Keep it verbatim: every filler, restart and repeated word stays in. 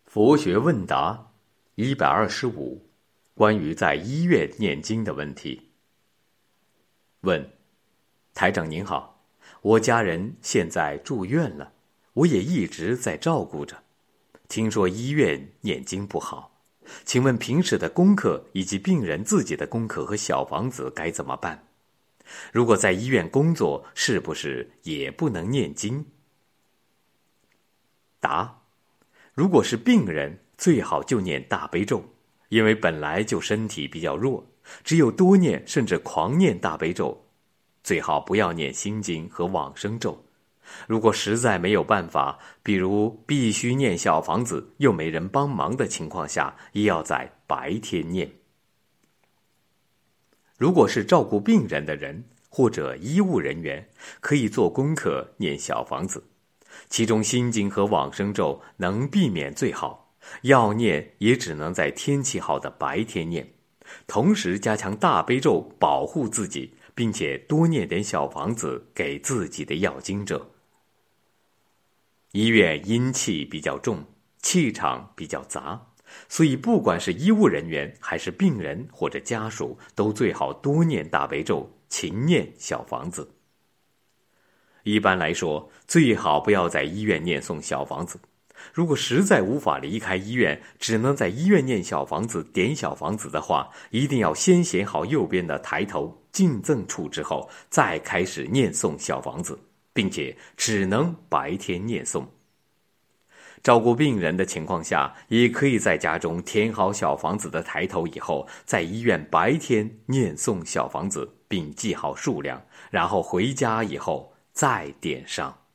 佛学问答一百二十五，关于在医院念经的问题。问：台长您好，我家人现在住院了，我也一直在照顾着。听说医院念经不好，请问平时的功课以及病人自己的功课和小房子该怎么办？如果在医院工作，是不是也不能念经？答：如果是病人，最好就念大悲咒，因为本来就身体比较弱，只有多念甚至狂念大悲咒，最好不要念心经和往生咒。如果实在没有办法，比如必须念小房子又没人帮忙的情况下，也要在白天念。如果是照顾病人的人或者医务人员，可以做功课念小房子，其中心经和往生咒能避免最好，要念也只能在天气好的白天念，同时加强大悲咒保护自己，并且多念点小房子给自己的要经者。医院阴气比较重，气场比较杂，所以不管是医务人员还是病人或者家属，都最好多念大悲咒，勤念小房子。一般来说，最好不要在医院念诵小房子。如果实在无法离开医院，只能在医院念小房子、点小房子的话，一定要先写好右边的抬头敬赠处之后，再开始念诵小房子，并且只能白天念诵。照顾病人的情况下，也可以在家中填好小房子的抬头以后，在医院白天念诵小房子，并记好数量，然后回家以后再点上。